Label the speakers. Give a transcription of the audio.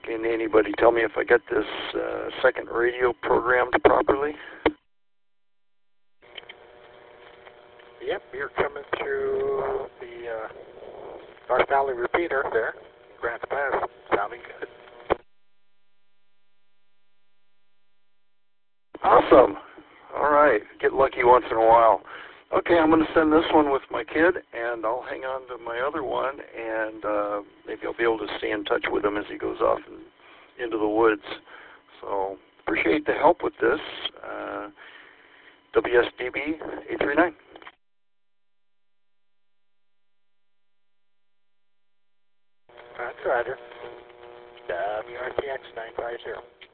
Speaker 1: Can anybody tell me if I got this second radio programmed properly?
Speaker 2: Yep, you're coming through the North Valley repeater there, Grants Pass, sounding good.
Speaker 1: Awesome. All right, get lucky once in a while. Okay, I'm going to send this one with my kid, and I'll hang on to my other one, and maybe I'll be able to stay in touch with him as he goes off into the woods. So appreciate the help with this. WSDB 839.
Speaker 2: That's Roger. WRTX 950.